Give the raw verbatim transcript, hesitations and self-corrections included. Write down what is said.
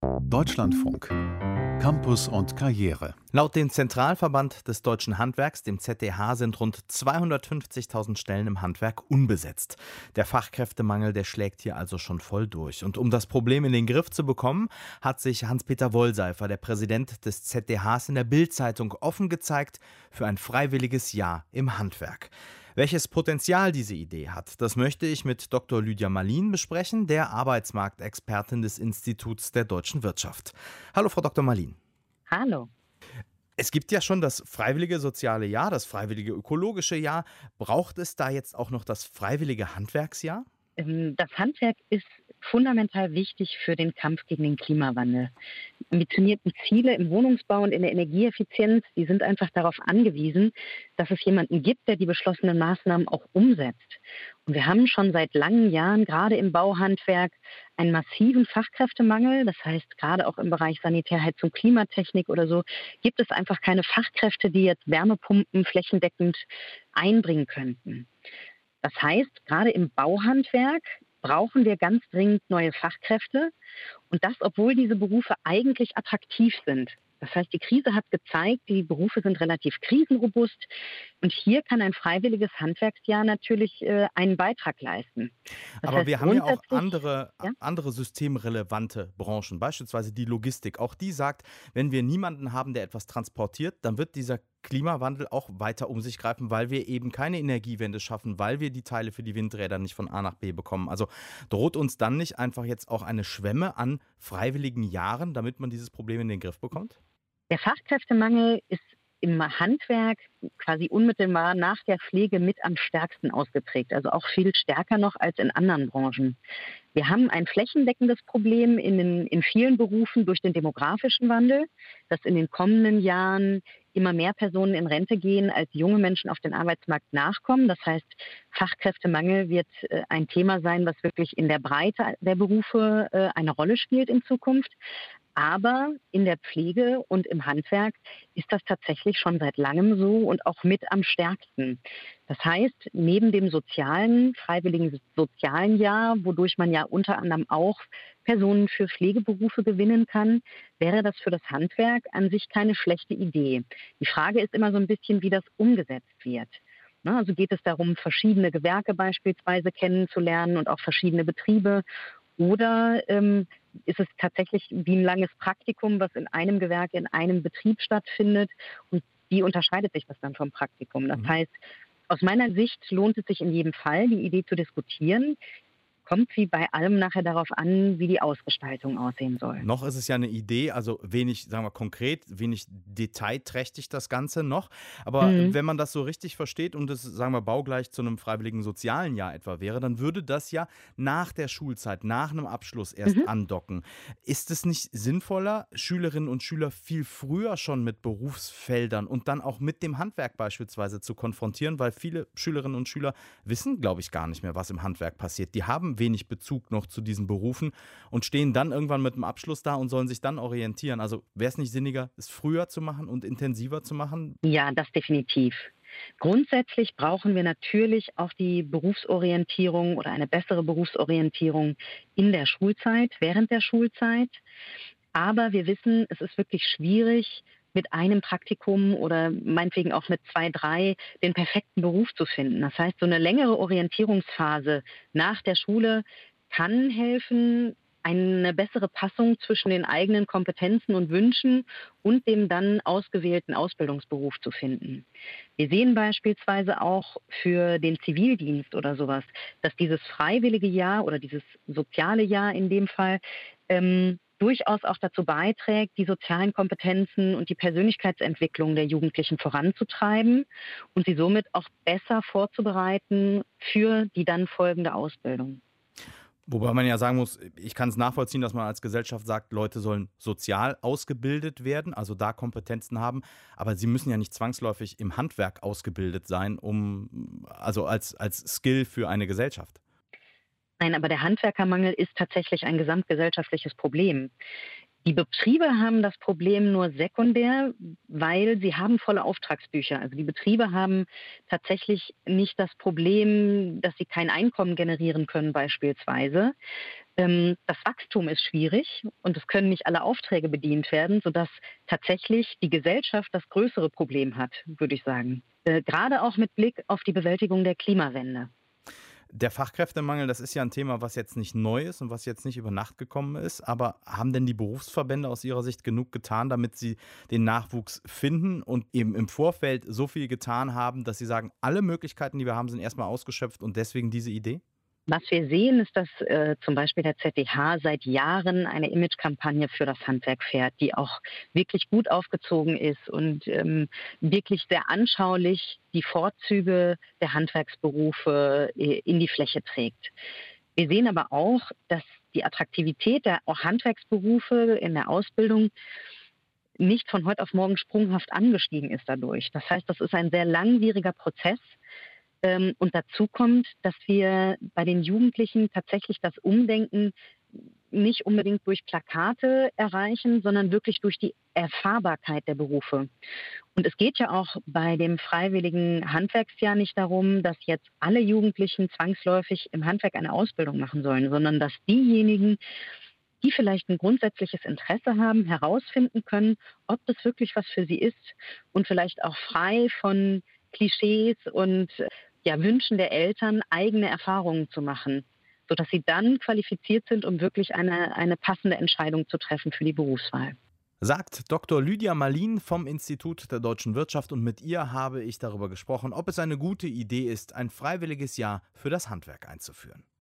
Deutschlandfunk. Campus und Karriere. Laut dem Zentralverband des Deutschen Handwerks, dem Z D H, sind rund zweihundertfünfzigtausend Stellen im Handwerk unbesetzt. Der Fachkräftemangel, der schlägt hier also schon voll durch. Und um das Problem in den Griff zu bekommen, hat sich Hans-Peter Wollseifer, der Präsident des Z D Hs, in der Bild-Zeitung offen gezeigt für ein freiwilliges Jahr im Handwerk. Welches Potenzial diese Idee hat, das möchte ich mit Doktor Lydia Malin besprechen, der Arbeitsmarktexpertin des Instituts der deutschen Wirtschaft. Hallo, Frau Doktor Malin. Hallo. Es gibt ja schon das freiwillige soziale Jahr, das freiwillige ökologische Jahr. Braucht es da jetzt auch noch das freiwillige Handwerksjahr? Das Handwerk ist fundamental wichtig für den Kampf gegen den Klimawandel. Ambitionierten Ziele im Wohnungsbau und in der Energieeffizienz, die sind einfach darauf angewiesen, dass es jemanden gibt, der die beschlossenen Maßnahmen auch umsetzt. Und wir haben schon seit langen Jahren, gerade im Bauhandwerk, einen massiven Fachkräftemangel. Das heißt, gerade auch im Bereich Sanitärheizung, Klimatechnik oder so, gibt es einfach keine Fachkräfte, die jetzt Wärmepumpen flächendeckend einbringen könnten. Das heißt, gerade im Bauhandwerk brauchen wir ganz dringend neue Fachkräfte. Und das, obwohl diese Berufe eigentlich attraktiv sind. Das heißt, die Krise hat gezeigt, die Berufe sind relativ krisenrobust. Und hier kann ein freiwilliges Handwerksjahr natürlich äh, einen Beitrag leisten. Das Aber heißt, wir haben ja auch grundsätzlich- andere, Ja? andere systemrelevante Branchen, beispielsweise die Logistik. Auch die sagt, wenn wir niemanden haben, der etwas transportiert, dann wird dieser Klimawandel auch weiter um sich greifen, weil wir eben keine Energiewende schaffen, weil wir die Teile für die Windräder nicht von A nach B bekommen. Also droht uns dann nicht einfach jetzt auch eine Schwemme an freiwilligen Jahren, damit man dieses Problem in den Griff bekommt? Der Fachkräftemangel ist im Handwerk quasi unmittelbar nach der Pflege mit am stärksten ausgeprägt, also auch viel stärker noch als in anderen Branchen. Wir haben ein flächendeckendes Problem in, den, in vielen Berufen durch den demografischen Wandel, dass in den kommenden Jahren immer mehr Personen in Rente gehen, als junge Menschen auf den Arbeitsmarkt nachkommen. Das heißt, Fachkräftemangel wird äh, ein Thema sein, was wirklich in der Breite der Berufe äh, eine Rolle spielt in Zukunft. Aber in der Pflege und im Handwerk ist das tatsächlich schon seit langem so und auch mit am stärksten. Das heißt, neben dem sozialen, freiwilligen sozialen Jahr, wodurch man ja unter anderem auch Personen für Pflegeberufe gewinnen kann, wäre das für das Handwerk an sich keine schlechte Idee. Die Frage ist immer so ein bisschen, wie das umgesetzt wird. Na, also geht es darum, verschiedene Gewerke beispielsweise kennenzulernen und auch verschiedene Betriebe. Oder ähm, ist es tatsächlich wie ein langes Praktikum, was in einem Gewerk, in einem Betrieb stattfindet? Und wie unterscheidet sich das dann vom Praktikum? Das Mhm. heißt, aus meiner Sicht lohnt es sich in jedem Fall, die Idee zu diskutieren. Kommt wie bei allem nachher darauf an, wie die Ausgestaltung aussehen soll. Noch ist es ja eine Idee, also wenig, sagen wir konkret, wenig detailträchtig das Ganze noch. Aber Mhm. wenn man das so richtig versteht und es, sagen wir, baugleich zu einem freiwilligen sozialen Jahr etwa wäre, dann würde das ja nach der Schulzeit, nach einem Abschluss erst Mhm. andocken. Ist es nicht sinnvoller, Schülerinnen und Schüler viel früher schon mit Berufsfeldern und dann auch mit dem Handwerk beispielsweise zu konfrontieren? Weil viele Schülerinnen und Schüler wissen, glaube ich, gar nicht mehr, was im Handwerk passiert. Die haben wenig Bezug noch zu diesen Berufen und stehen dann irgendwann mit dem Abschluss da und sollen sich dann orientieren. Also wäre es nicht sinniger, es früher zu machen und intensiver zu machen? Ja, das definitiv. Grundsätzlich brauchen wir natürlich auch die Berufsorientierung oder eine bessere Berufsorientierung in der Schulzeit, während der Schulzeit. Aber wir wissen, es ist wirklich schwierig, mit einem Praktikum oder meinetwegen auch mit zwei, drei den perfekten Beruf zu finden. Das heißt, so eine längere Orientierungsphase nach der Schule kann helfen, eine bessere Passung zwischen den eigenen Kompetenzen und Wünschen und dem dann ausgewählten Ausbildungsberuf zu finden. Wir sehen beispielsweise auch für den Zivildienst oder sowas, dass dieses freiwillige Jahr oder dieses soziale Jahr in dem Fall ähm, durchaus auch dazu beiträgt, die sozialen Kompetenzen und die Persönlichkeitsentwicklung der Jugendlichen voranzutreiben und sie somit auch besser vorzubereiten für die dann folgende Ausbildung. Wobei man ja sagen muss, ich kann es nachvollziehen, dass man als Gesellschaft sagt, Leute sollen sozial ausgebildet werden, also da Kompetenzen haben, aber sie müssen ja nicht zwangsläufig im Handwerk ausgebildet sein, um also als, als Skill für eine Gesellschaft. Nein, aber der Handwerkermangel ist tatsächlich ein gesamtgesellschaftliches Problem. Die Betriebe haben das Problem nur sekundär, weil sie haben volle Auftragsbücher. Also die Betriebe haben tatsächlich nicht das Problem, dass sie kein Einkommen generieren können beispielsweise. Ähm, das Wachstum ist schwierig und es können nicht alle Aufträge bedient werden, sodass tatsächlich die Gesellschaft das größere Problem hat, würde ich sagen. Äh, gerade auch mit Blick auf die Bewältigung der Klimawende. Der Fachkräftemangel, das ist ja ein Thema, was jetzt nicht neu ist und was jetzt nicht über Nacht gekommen ist. Aber haben denn die Berufsverbände aus Ihrer Sicht genug getan, damit sie den Nachwuchs finden und eben im Vorfeld so viel getan haben, dass Sie sagen, alle Möglichkeiten, die wir haben, sind erstmal ausgeschöpft und deswegen diese Idee? Was wir sehen, ist, dass äh, zum Beispiel der Z D H seit Jahren eine Imagekampagne für das Handwerk fährt, die auch wirklich gut aufgezogen ist und ähm, wirklich sehr anschaulich die Vorzüge der Handwerksberufe äh, in die Fläche trägt. Wir sehen aber auch, dass die Attraktivität der auch Handwerksberufe in der Ausbildung nicht von heute auf morgen sprunghaft angestiegen ist dadurch. Das heißt, das ist ein sehr langwieriger Prozess. Ähm, und dazu kommt, dass wir bei den Jugendlichen tatsächlich das Umdenken nicht unbedingt durch Plakate erreichen, sondern wirklich durch die Erfahrbarkeit der Berufe. Und es geht ja auch bei dem freiwilligen Handwerksjahr nicht darum, dass jetzt alle Jugendlichen zwangsläufig im Handwerk eine Ausbildung machen sollen, sondern dass diejenigen, die vielleicht ein grundsätzliches Interesse haben, herausfinden können, ob das wirklich was für sie ist und vielleicht auch frei von Klischees und ja, Wünschen der Eltern, eigene Erfahrungen zu machen, sodass sie dann qualifiziert sind, um wirklich eine, eine passende Entscheidung zu treffen für die Berufswahl. Sagt Doktor Lydia Malin vom Institut der Deutschen Wirtschaft und mit ihr habe ich darüber gesprochen, ob es eine gute Idee ist, ein freiwilliges Jahr für das Handwerk einzuführen.